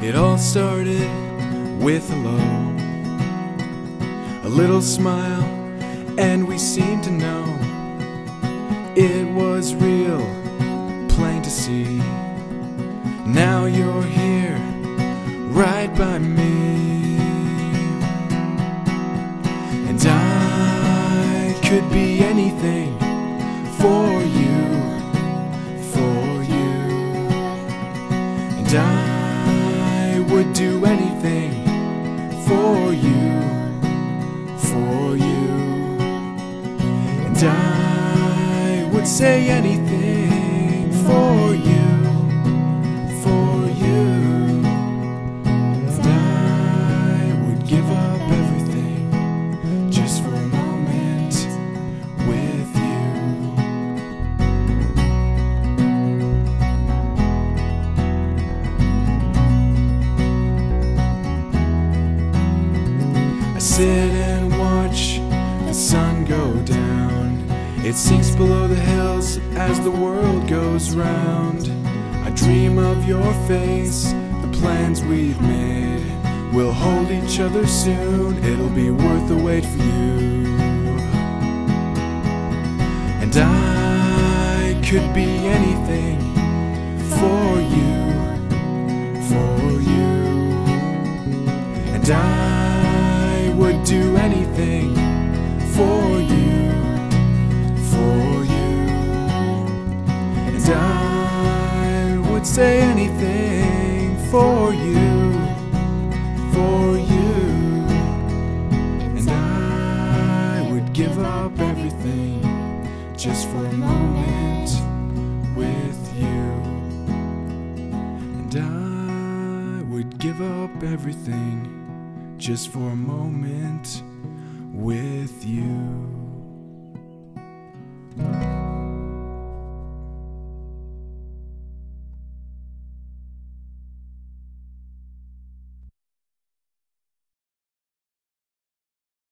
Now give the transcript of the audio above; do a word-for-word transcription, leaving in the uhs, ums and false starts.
It all started with hello, a little smile, and we seemed to know it was real, plain to see. Now you're here, right by me, and I could be anything for you, for you, and I would do anything for you, for you, and I would say anything for you, for you, and I would give up everything just for a moment with you. I sit and watch the sun go down. It sinks below the hills as the world goes round. I dream of your face, the plans we've made. We'll hold each other soon, it'll be worth the wait for you. And I could be anything for you, for you, and I would do anything for you, for you, and I would say anything for you, for you, and I would give up everything just for a moment with you, and I would give up everything just for a moment with you.